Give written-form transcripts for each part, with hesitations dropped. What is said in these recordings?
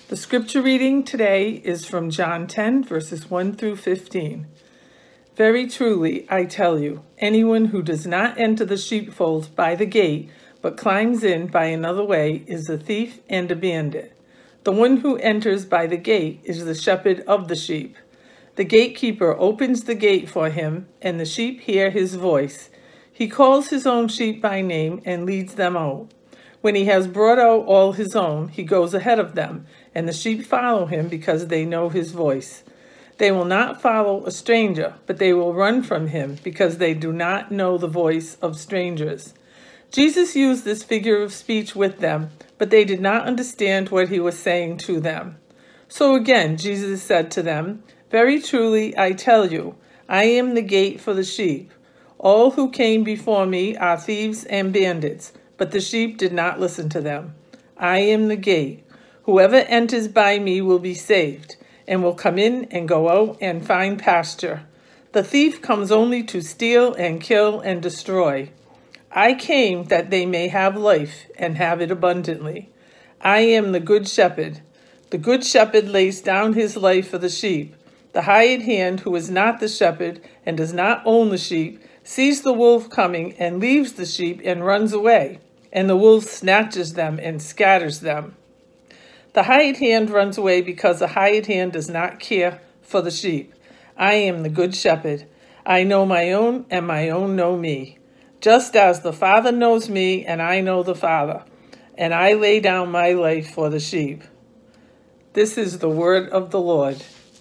The scripture reading today is from John 10, verses 1 through 15. Very truly, I tell you, anyone who does not enter the sheepfold by the gate, but climbs in by another way, is a thief and a bandit. The one who enters by the gate is the shepherd of the sheep. The gatekeeper opens the gate for him, and the sheep hear his voice. He calls his own sheep by name and leads them out. When he has brought out all his own, he goes ahead of them, and the sheep follow him because they know his voice. They will not follow a stranger, but they will run from him because they do not know the voice of strangers. Jesus used this figure of speech with them, but they did not understand what he was saying to them. So again, Jesus said to them, Very truly, I tell you, I am the gate for the sheep. All who came before me are thieves and bandits, but the sheep did not listen to them. I am the gate. Whoever enters by me will be saved, and will come in and go out and find pasture. The thief comes only to steal and kill and destroy. I came that they may have life and have it abundantly. I am the good shepherd. The good shepherd lays down his life for the sheep. The hired hand, who is not the shepherd and does not own the sheep, sees the wolf coming and leaves the sheep and runs away, and the wolf snatches them and scatters them. The hired hand runs away because the hired hand does not care for the sheep. I am the good shepherd. I know my own, and my own know me. Just as the Father knows me, and I know the Father, and I lay down my life for the sheep. This is the word of the Lord.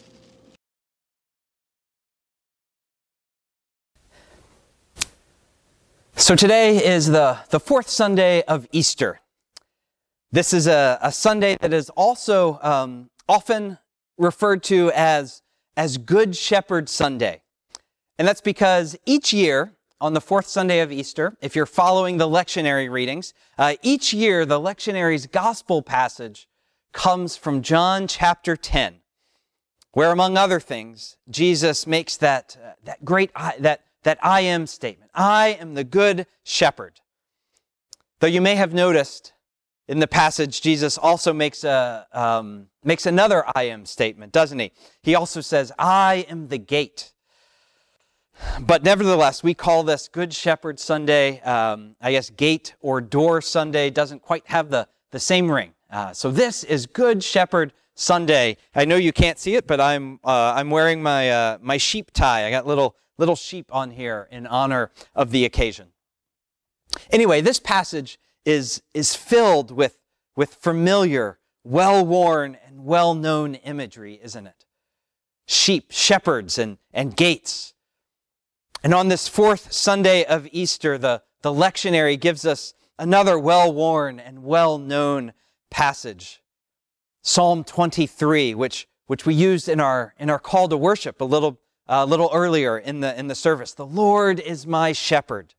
So today is the fourth Sunday of Easter. This is a Sunday that is also often referred to as Good Shepherd Sunday. And that's because each year, on the fourth Sunday of Easter, if you're following the lectionary readings, each year the lectionary's gospel passage comes from John chapter 10, where, among other things, Jesus makes that I am statement. I am the good shepherd. Though you may have noticed in the passage, Jesus also makes another I am statement, doesn't he? He also says, I am the gate. But nevertheless, we call this Good Shepherd Sunday. I guess gate or door Sunday doesn't quite have the same ring. So this is Good Shepherd Sunday. I know you can't see it, but I'm wearing my sheep tie. I got little sheep on here in honor of the occasion. Anyway, this passage is filled with familiar, well-worn, and well-known imagery, isn't it? Sheep, shepherds, and gates. And on this fourth Sunday of Easter, the lectionary gives us another well-worn and well-known passage. Psalm 23, which we used in our call to worship a little earlier in the service. The Lord is my shepherd.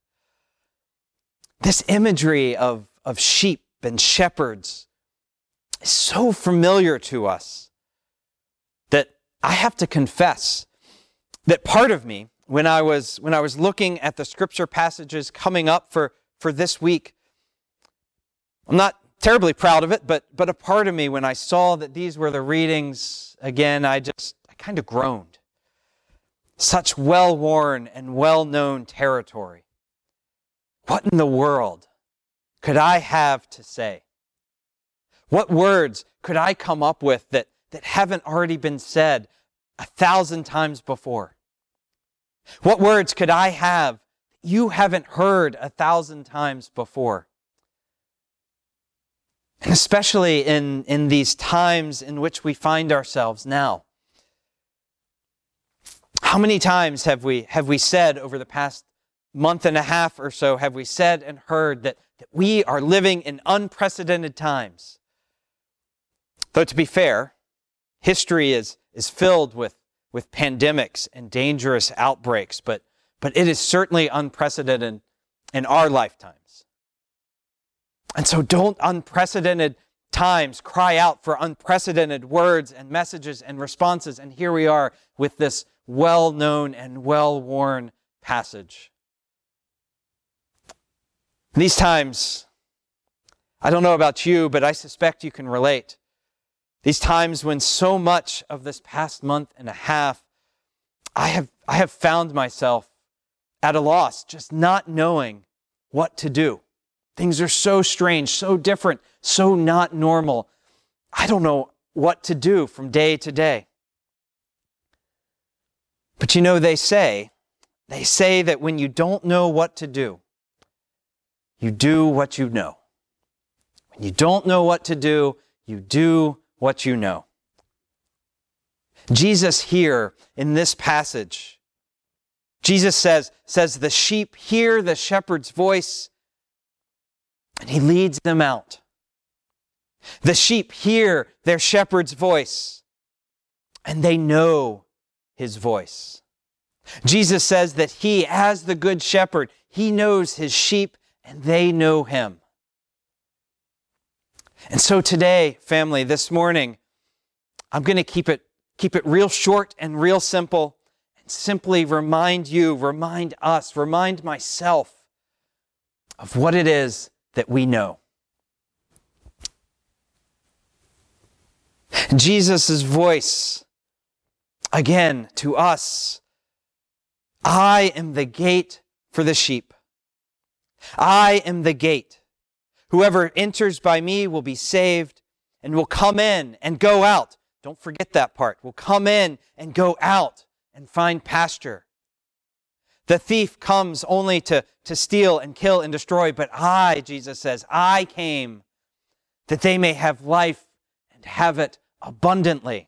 This imagery of sheep and shepherds is so familiar to us that I have to confess that part of me, when I was looking at the scripture passages coming up for this week, I'm not terribly proud of it, but a part of me, when I saw that these were the readings, again, I kind of groaned. Such well-worn and well-known territory. What in the world could I have to say? What words could I come up with that haven't already been said 1,000 times before? What words could I have you haven't heard 1,000 times before? And especially in these times in which we find ourselves now. How many times have we said over the past month and a half or so, have we said and heard that we are living in unprecedented times? Though to be fair, history is filled with pandemics and dangerous outbreaks, but it is certainly unprecedented in our lifetimes. And so don't unprecedented times cry out for unprecedented words and messages and responses. And here we are with this well-known and well-worn passage. These times, I don't know about you, but I suspect you can relate. These times when so much of this past month and a half, I have found myself at a loss, just not knowing what to do. Things are so strange, so different, so not normal. I don't know what to do from day to day. But they say that when you don't know what to do, you do what you know. When you don't know what to do, you do what you know. Jesus here in this passage, Jesus says the sheep hear the shepherd's voice and he leads them out. The sheep hear their shepherd's voice and they know his voice. Jesus says that he, as the good shepherd, he knows his sheep and they know him. And so today, family, this morning, I'm going to keep it real short and real simple and simply remind us, remind myself of what it is that we know. Jesus' voice, again, to us, I am the gate for the sheep. I am the gate. Whoever enters by me will be saved and will come in and go out. Don't forget that part. Will come in and go out and find pasture. The thief comes only to steal and kill and destroy, but I, Jesus says, I came that they may have life and have it abundantly.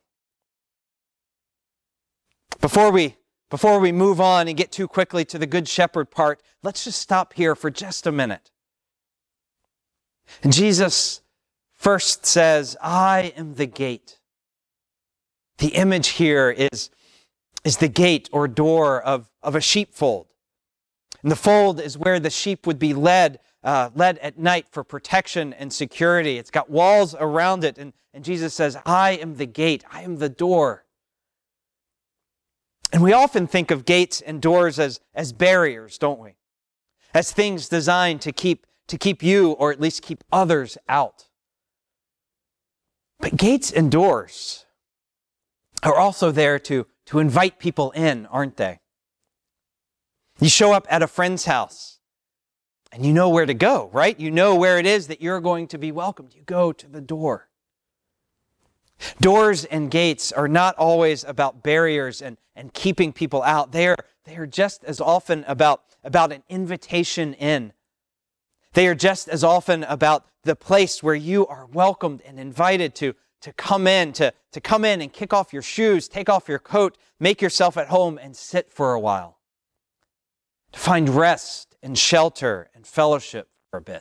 Before we move on and get too quickly to the Good Shepherd part, let's just stop here for just a minute. And Jesus first says, I am the gate. The image here is the gate or door of a sheepfold. And the fold is where the sheep would be led at night for protection and security. It's got walls around it. And Jesus says, I am the gate. I am the door. And we often think of gates and doors as barriers, don't we? As things designed to keep you, or at least keep others out. But gates and doors are also there to invite people in, aren't they? You show up at a friend's house and you know where to go, right? You know where it is that you're going to be welcomed. You go to the door. Doors and gates are not always about barriers and keeping people out. They are just as often about an invitation in. They are just as often about the place where you are welcomed and invited to come in, to come in and kick off your shoes, take off your coat, make yourself at home and sit for a while. To find rest and shelter and fellowship for a bit.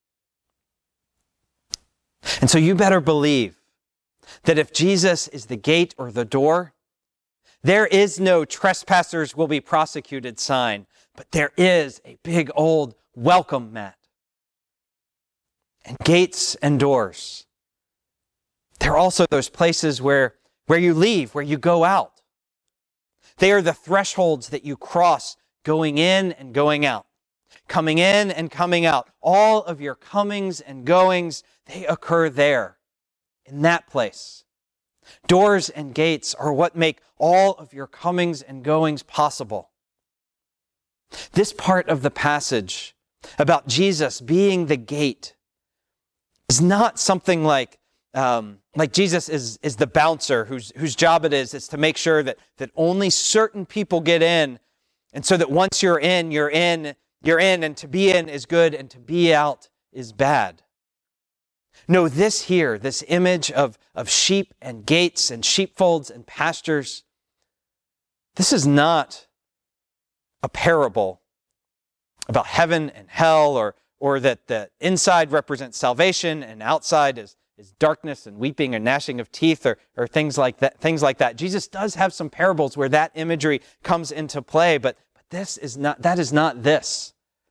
And so you better believe that if Jesus is the gate or the door, there is no trespassers will be prosecuted sign, but there is a big old welcome mat. And gates and doors, they're also those places where you leave, where you go out. They are the thresholds that you cross going in and going out, coming in and coming out. All of your comings and goings, they occur there, in that place. Doors and gates are what make all of your comings and goings possible. This part of the passage about Jesus being the gate is not something like Jesus is the bouncer whose job it is to make sure that only certain people get in, and so that once you're in, and to be in is good and to be out is bad. No, this image of sheep and gates and sheepfolds and pastures, this is not a parable about heaven and hell, or that the inside represents salvation and outside is darkness and weeping and gnashing of teeth, or things like that. Jesus does have some parables where that imagery comes into play, but that is not this.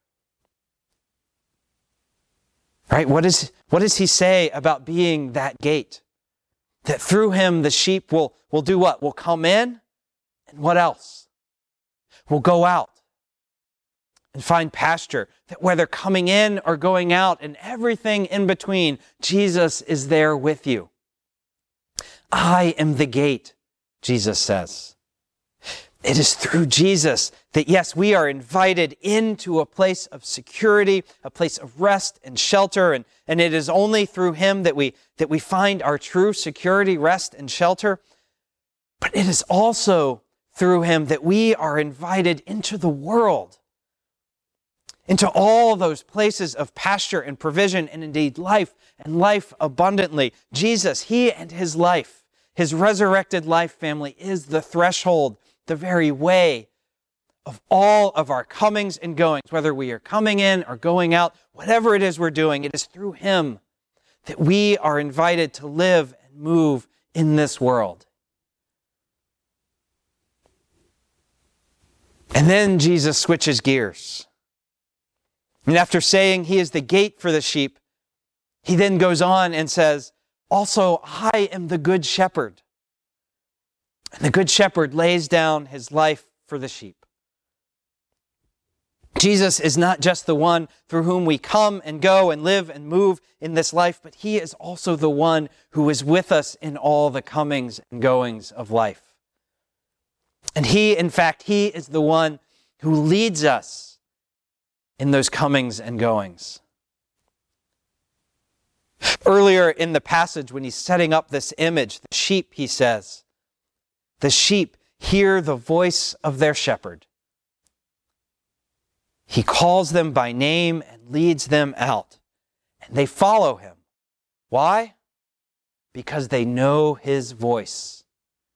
Right? What does he say about being that gate? That through him the sheep will do what? Will come in, and what else? Will go out and find pasture. That whether coming in or going out and everything in between, Jesus is there with you. I am the gate, Jesus says. It is through Jesus that, yes, we are invited into a place of security, a place of rest and shelter, and it is only through him that we find our true security, rest, and shelter. But it is also through him that we are invited into the world, into all those places of pasture and provision, and indeed life, and life abundantly. Jesus, he and his life, his resurrected life, family, is the threshold, the very way of all of our comings and goings, whether we are coming in or going out, whatever it is we're doing, it is through him that we are invited to live and move in this world. And then Jesus switches gears. And after saying he is the gate for the sheep, he then goes on and says, also, I am the good shepherd. And the good shepherd lays down his life for the sheep. Jesus is not just the one through whom we come and go and live and move in this life, but he is also the one who is with us in all the comings and goings of life. And he, in fact, he is the one who leads us in those comings and goings. Earlier in the passage, when he's setting up this image, the sheep, he says, the sheep hear the voice of their shepherd. He calls them by name and leads them out, and they follow him. Why? Because they know his voice.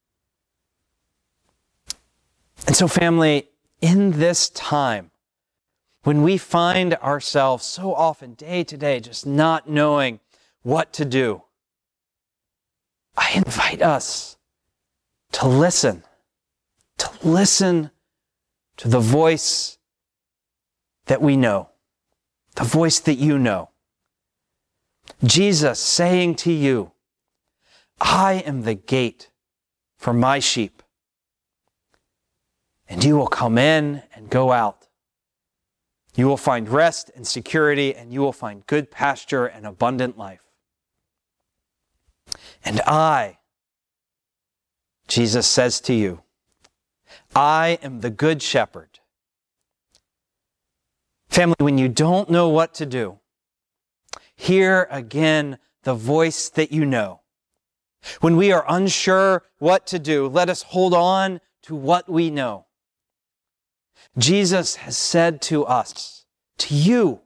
And so, family, in this time, when we find ourselves so often day to day just not knowing what to do, I invite us to listen to the voice that we know, the voice that you know. Jesus saying to you, I am the gate for my sheep, and you will come in and go out. You will find rest and security, and you will find good pasture and abundant life. And I, Jesus says to you, I am the good shepherd. Family, when you don't know what to do, hear again the voice that you know. When we are unsure what to do, let us hold on to what we know. Jesus has said to us, to you,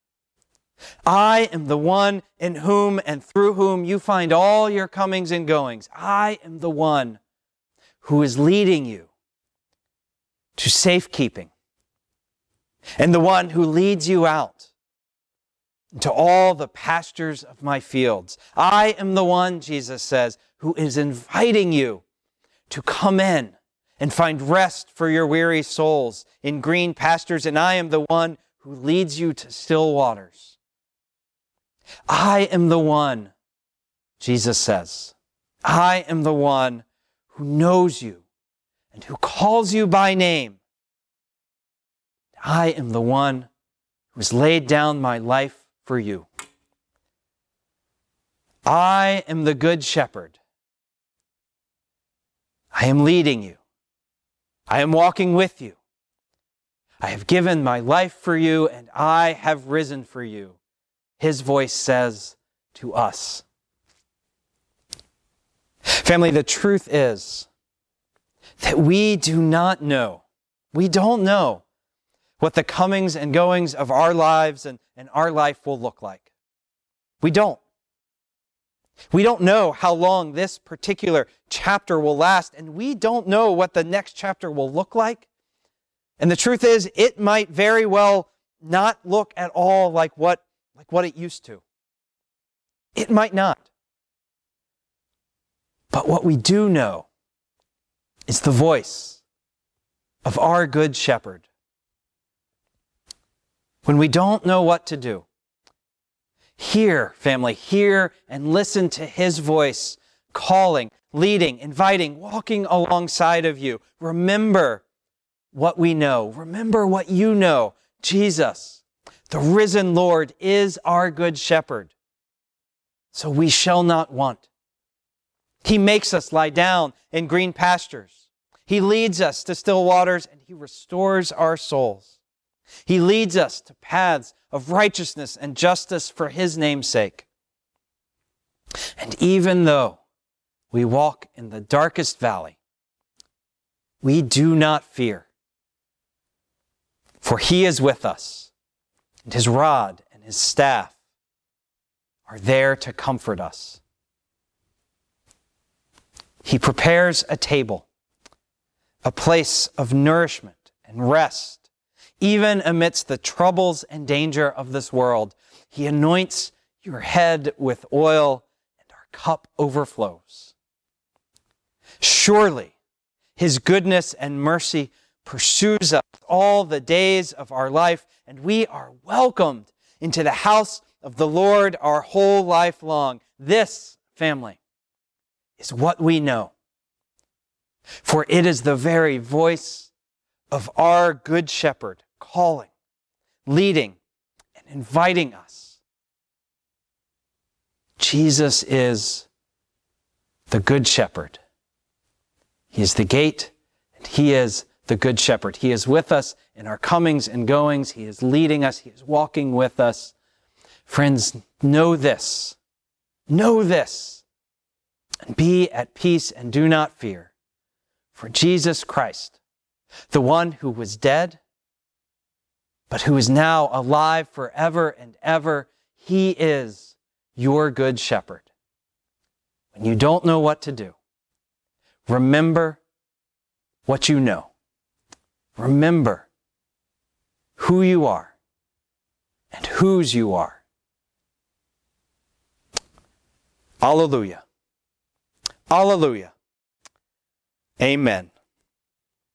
I am the one in whom and through whom you find all your comings and goings. I am the one who is leading you to safekeeping, and the one who leads you out into all the pastures of my fields. I am the one, Jesus says, who is inviting you to come in and find rest for your weary souls in green pastures, and I am the one who leads you to still waters. I am the one, Jesus says, I am the one who knows you and who calls you by name. I am the one who has laid down my life for you. I am the good shepherd. I am leading you. I am walking with you. I have given my life for you, and I have risen for you. His voice says to us. Family, the truth is that we don't know what the comings and goings of our lives and our life will look like. We don't. We don't know how long this particular chapter will last, and we don't know what the next chapter will look like. And the truth is, it might very well not look at all like what it used to. It might not. But what we do know is the voice of our good shepherd. When we don't know what to do, hear, family, hear and listen to his voice, calling, leading, inviting, walking alongside of you. Remember what we know. Remember what you know. Jesus, the risen Lord, is our good shepherd. So we shall not want. He makes us lie down in green pastures. He leads us to still waters, and He restores our souls. He leads us to paths of righteousness and justice for His name's sake. And even though we walk in the darkest valley, we do not fear, for He is with us, and His rod and His staff are there to comfort us. He prepares a table, a place of nourishment and rest, even amidst the troubles and danger of this world. He anoints your head with oil, and our cup overflows. Surely His goodness and mercy pursues us all the days of our life, and we are welcomed into the house of the Lord our whole life long. This, family, is what we know. For it is the very voice of our Good Shepherd calling, leading, and inviting us. Jesus is the Good Shepherd. He is the gate, and He is the Good Shepherd. He is with us in our comings and goings. He is leading us. He is walking with us. Friends, know this. Know this. And be at peace and do not fear. For Jesus Christ, the one who was dead, but who is now alive forever and ever, He is your Good Shepherd. When you don't know what to do, remember what you know. Remember who you are and whose you are. Alleluia. Alleluia. Amen.